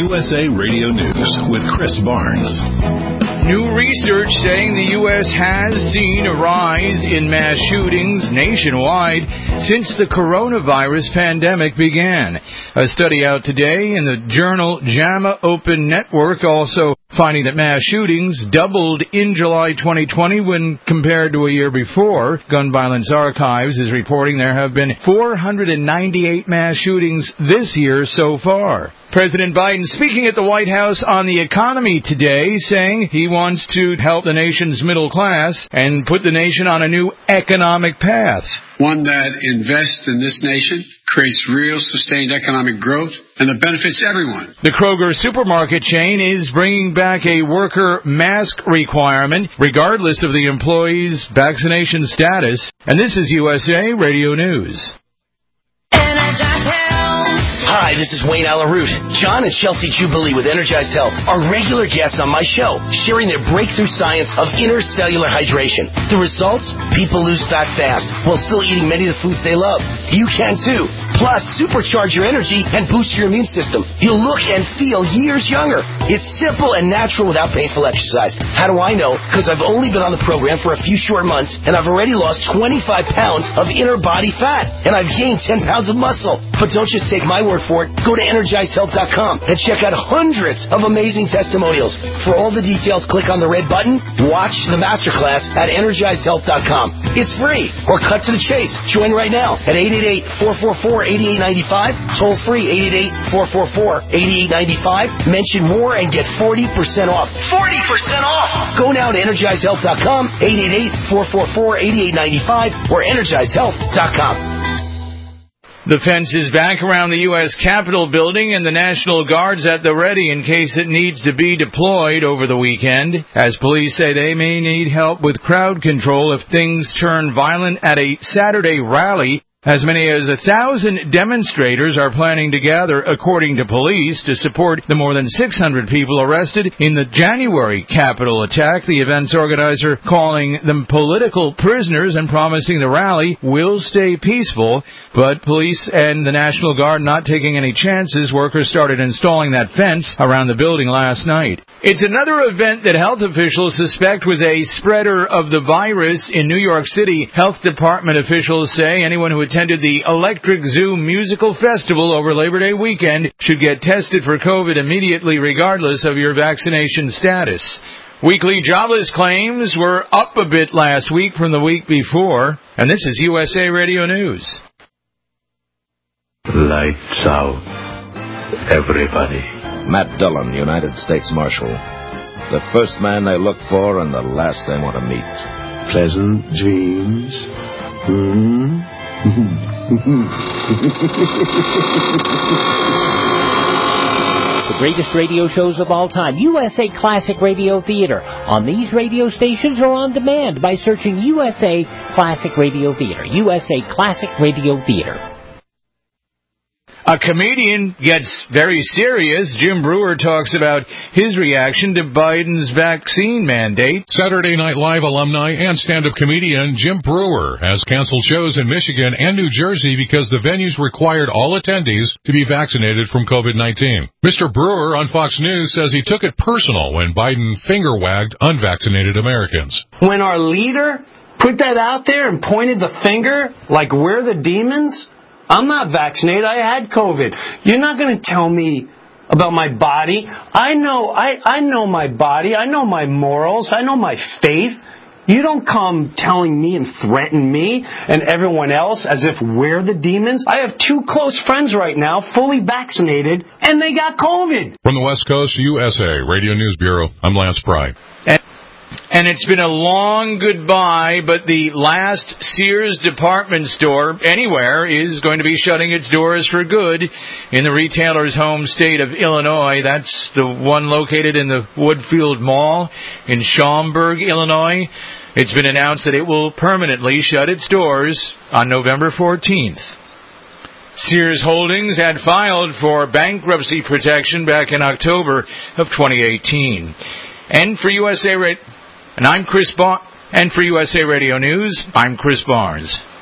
USA Radio News with Chris Barnes. New research saying the U.S. has seen a rise in mass shootings nationwide since the coronavirus pandemic began. A study out today in the journal JAMA Open Network also finding that mass shootings doubled in July 2020 when compared to a year before. Gun Violence Archives is reporting there have been 498 mass shootings this year so far. President Biden speaking at the White House on the economy today, saying he wants to help the nation's middle class and put the nation on a new economic path. One that invests in this nation, creates real sustained economic growth, and that benefits everyone. The Kroger supermarket chain is bringing back a worker mask requirement, regardless of the employee's vaccination status. And this is USA Radio News. Hi, this is Wayne Alaroot. John and Chelsea Jubilee with Energized Health are regular guests on my show, sharing their breakthrough science of intercellular hydration. The results? People lose fat fast while still eating many of the foods they love. You can too. Plus, supercharge your energy and boost your immune system. You'll look and feel years younger. It's simple and natural without painful exercise. How do I know? Because I've only been on the program for a few short months, and I've already lost 25 pounds of inner body fat, and I've gained 10 pounds of muscle. But don't just take my word for it. Go to EnergizedHealth.com and check out hundreds of amazing testimonials. For all the details, click on the red button. Watch the masterclass at EnergizedHealth.com. It's free, or cut to the chase. Join right now at 888-444-8895. Toll free 888-444-8895. Mention war and get 40% off. 40% off! Go now to EnergizedHealth.com, 888-444-8895, or EnergizedHealth.com. The fence is back around the U.S. Capitol building, and the National Guard's at the ready in case it needs to be deployed over the weekend, as police say they may need help with crowd control if things turn violent at a Saturday rally. As many as 1,000 demonstrators are planning to gather, according to police, to support the more than 600 people arrested in the January Capitol attack. The event's organizer calling them political prisoners and promising the rally will stay peaceful. But police and the National Guard not taking any chances. Workers started installing that fence around the building last night. It's another event that health officials suspect was a spreader of the virus in New York City. Health Department officials say anyone who attended the Electric Zoo Musical Festival over Labor Day weekend should get tested for COVID immediately, regardless of your vaccination status. Weekly jobless claims were up a bit last week from the week before. And this is USA Radio News. Lights out, everybody. Matt Dillon, United States Marshal. The first man they look for and the last they want to meet. Pleasant dreams. The greatest radio shows of all time, USA Classic Radio Theater, on these radio stations or on demand by searching USA Classic Radio Theater. USA Classic Radio Theater. A comedian gets very serious. Jim Breuer talks about his reaction to Biden's vaccine mandate. Saturday Night Live alumni and stand-up comedian Jim Breuer has canceled shows in Michigan and New Jersey because the venues required all attendees to be vaccinated from COVID-19. Mr. Breuer on Fox News says he took it personal when Biden finger-wagged unvaccinated Americans. When our leader put that out there and pointed the finger like we're the demons, I'm not vaccinated. I had COVID. You're not going to tell me about my body. I know my body. I know my morals. I know my faith. You don't come telling me and threaten me and everyone else as if we're the demons. I have 2 close friends right now, fully vaccinated, and they got COVID. From the West Coast, USA Radio News Bureau, I'm Lance Pry. And it's been a long goodbye, but the last Sears department store anywhere is going to be shutting its doors for good in the retailer's home state of Illinois. That's the one located in the Woodfield Mall in Schaumburg, Illinois. It's been announced that it will permanently shut its doors on November 14th. Sears Holdings had filed for bankruptcy protection back in October of 2018. And for USA Radio News, I'm Chris Barnes.